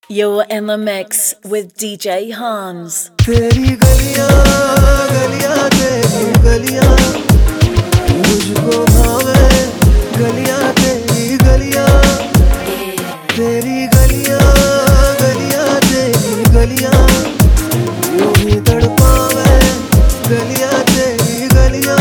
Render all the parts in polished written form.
You're in the mix with DJ Hans. तेरी गलियां गलियां तेरी गलियां मुझको भावे गलियां तेरी गलियां तेरी गलियां गलियां तेरी गलियां यूं ही तड़पावे गलियां तेरी गलियां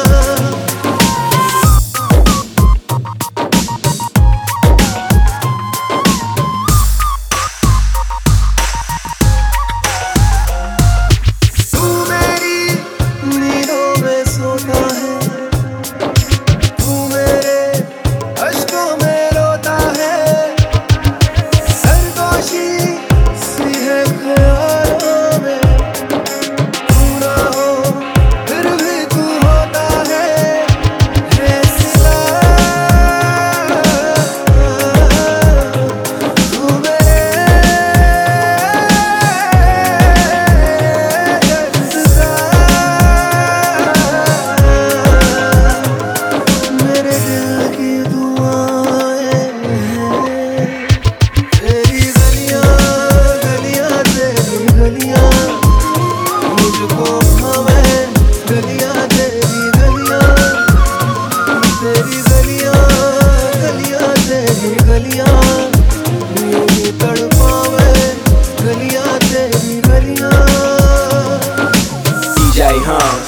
DJ Hans.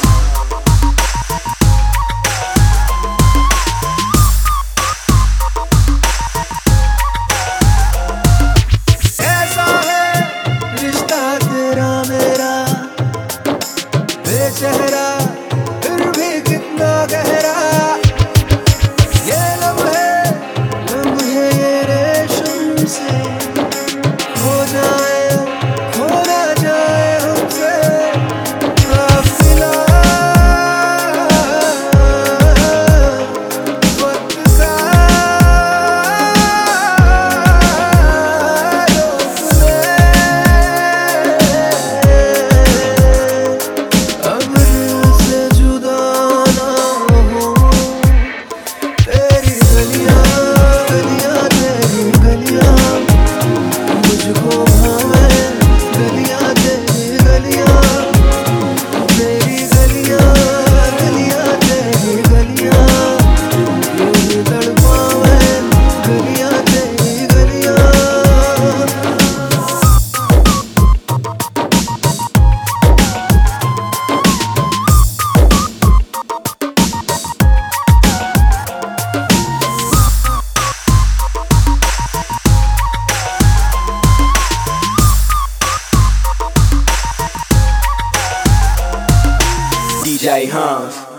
ऐसा है रिश्ता तेरा मेरा बेचेहरा फिर भी कितना गहरा ये लम्हे ये रेशम से हो जाए खो ना जाए हमसे DJ Hans.